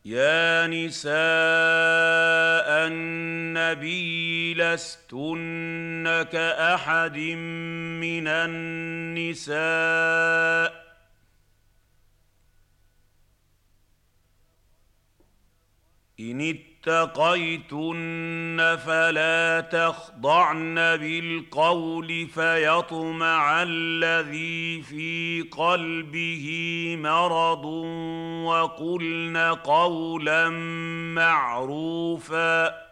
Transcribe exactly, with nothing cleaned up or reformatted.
يا نساء النبي لستن كأحد من النساء إن اتقيتن فلا تخضعن بالقول فيطمع الذي في قلبه مرض وقلن قولا معروفا